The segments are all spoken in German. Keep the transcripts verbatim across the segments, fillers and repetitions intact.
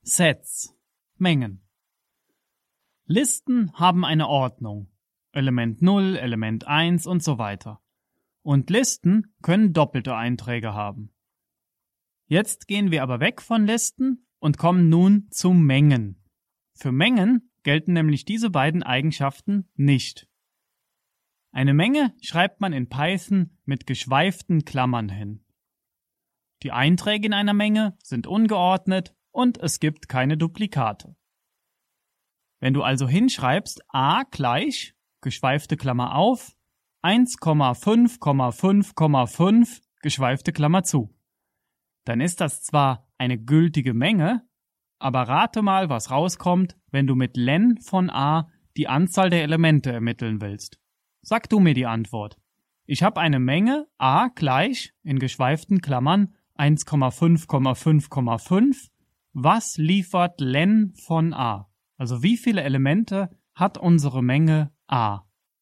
Sets, Mengen. Listen haben eine Ordnung, Element null, Element eins und so weiter. Und Listen können doppelte Einträge haben. Jetzt gehen wir aber weg von Listen und kommen nun zu Mengen. Für Mengen gelten nämlich diese beiden Eigenschaften nicht. Eine Menge schreibt man in Python mit geschweiften Klammern hin. Die Einträge in einer Menge sind ungeordnet und es gibt keine Duplikate. Wenn du also hinschreibst a gleich, geschweifte Klammer auf, eins Komma fünf Komma fünf Komma fünf, geschweifte Klammer zu, dann ist das zwar eine gültige Menge, aber rate mal, was rauskommt, wenn du mit len von a die Anzahl der Elemente ermitteln willst. Sag du mir die Antwort. Ich habe eine Menge a gleich, in geschweiften Klammern, eins Komma fünf Komma fünf Komma fünf. Was liefert len von a? Also wie viele Elemente hat unsere Menge a?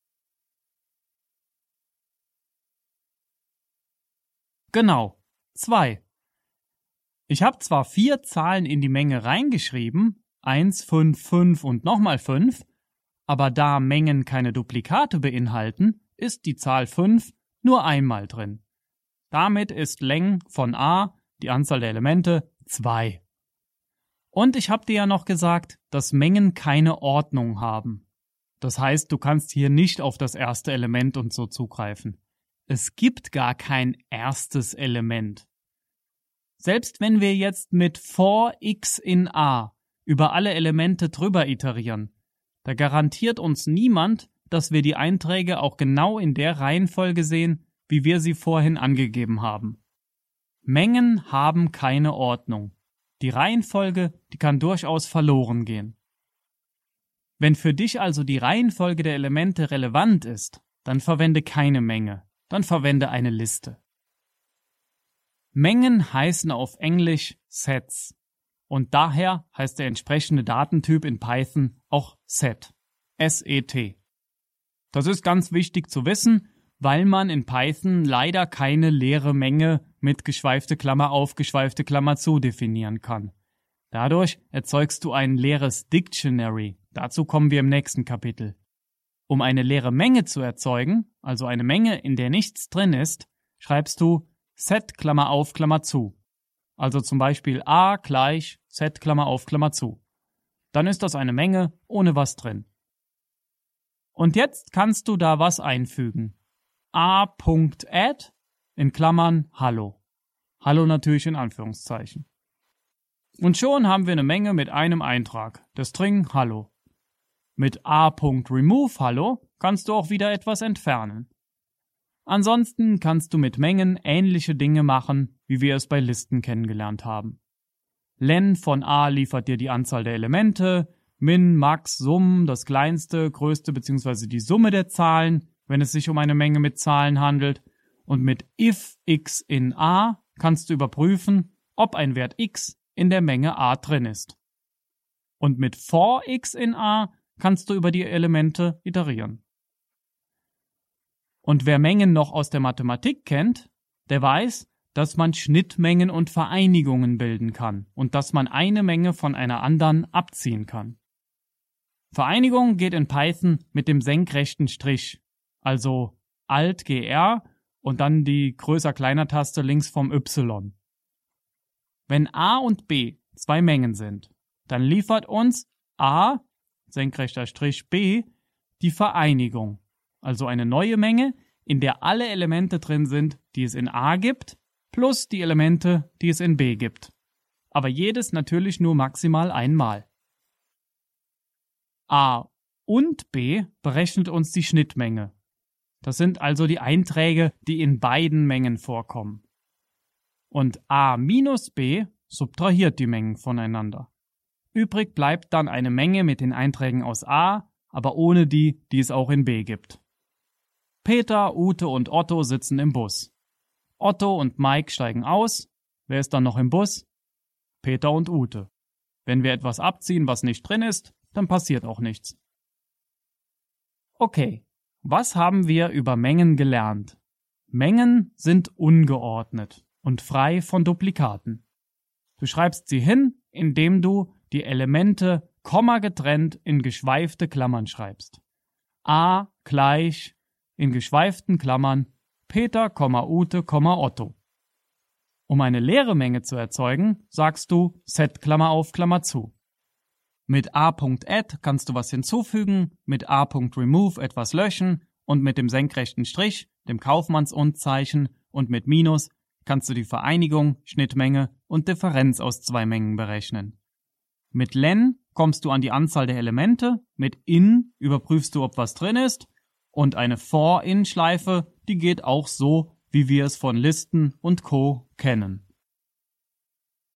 Genau, zwei. Ich habe zwar vier Zahlen in die Menge reingeschrieben, eins, fünf, fünf und nochmal fünf, aber da Mengen keine Duplikate beinhalten, ist die Zahl fünf nur einmal drin. Damit ist len von a, die Anzahl der Elemente, zwei. Und ich habe dir ja noch gesagt, dass Mengen keine Ordnung haben. Das heißt, du kannst hier nicht auf das erste Element und so zugreifen. Es gibt gar kein erstes Element. Selbst wenn wir jetzt mit for x in a über alle Elemente drüber iterieren, da garantiert uns niemand, dass wir die Einträge auch genau in der Reihenfolge sehen, wie wir sie vorhin angegeben haben. Mengen haben keine Ordnung. Die Reihenfolge, die kann durchaus verloren gehen. Wenn für dich also die Reihenfolge der Elemente relevant ist, dann verwende keine Menge, dann verwende eine Liste. Mengen heißen auf Englisch Sets und daher heißt der entsprechende Datentyp in Python auch Set, S E T. Das ist ganz wichtig zu wissen, weil man in Python leider keine leere Menge mit geschweifte Klammer auf, geschweifte Klammer zu definieren kann. Dadurch erzeugst du ein leeres Dictionary. Dazu kommen wir im nächsten Kapitel. Um eine leere Menge zu erzeugen, also eine Menge, in der nichts drin ist, schreibst du Set Klammer auf, Klammer zu. Also zum Beispiel a gleich Set Klammer auf, Klammer zu. Dann ist das eine Menge ohne was drin. Und jetzt kannst du da was einfügen. a.add in Klammern Hallo. Hallo natürlich in Anführungszeichen. Und schon haben wir eine Menge mit einem Eintrag, der String Hallo. Mit a.remove Hallo kannst du auch wieder etwas entfernen. Ansonsten kannst du mit Mengen ähnliche Dinge machen, wie wir es bei Listen kennengelernt haben. Len von a liefert dir die Anzahl der Elemente, Min, Max, Sum, das kleinste, größte bzw. die Summe der Zahlen, wenn es sich um eine Menge mit Zahlen handelt. Und mit if x in a kannst du überprüfen, ob ein Wert x in der Menge a drin ist. Und mit for x in a kannst du über die Elemente iterieren. Und wer Mengen noch aus der Mathematik kennt, der weiß, dass man Schnittmengen und Vereinigungen bilden kann und dass man eine Menge von einer anderen abziehen kann. Vereinigung geht in Python mit dem senkrechten Strich, also Alt G R und dann die Größer-Kleiner-Taste links vom Y. Wenn a und b zwei Mengen sind, dann liefert uns a, senkrechter Strich b, die Vereinigung, also eine neue Menge, in der alle Elemente drin sind, die es in a gibt, plus die Elemente, die es in b gibt. Aber jedes natürlich nur maximal einmal. A und b berechnet uns die Schnittmenge. Das sind also die Einträge, die in beiden Mengen vorkommen. Und a minus b subtrahiert die Mengen voneinander. Übrig bleibt dann eine Menge mit den Einträgen aus a, aber ohne die, die es auch in b gibt. Peter, Ute und Otto sitzen im Bus. Otto und Mike steigen aus. Wer ist dann noch im Bus? Peter und Ute. Wenn wir etwas abziehen, was nicht drin ist, dann passiert auch nichts. Okay, was haben wir über Mengen gelernt? Mengen sind ungeordnet und frei von Duplikaten. Du schreibst sie hin indem du die Elemente kommagetrennt in geschweifte Klammern schreibst. A gleich in geschweiften Klammern Peter, Ute, Otto. Um eine leere Menge zu erzeugen, sagst du Set Klammer auf Klammer zu. Mit a.add kannst du was hinzufügen, mit a.remove etwas löschen und mit dem senkrechten Strich, dem Kaufmanns-und-Zeichen und mit Minus kannst du die Vereinigung, Schnittmenge und Differenz aus zwei Mengen berechnen. Mit len kommst du an die Anzahl der Elemente, mit in überprüfst du, ob was drin ist und eine For-in-Schleife, die geht auch so, wie wir es von Listen und Co. kennen.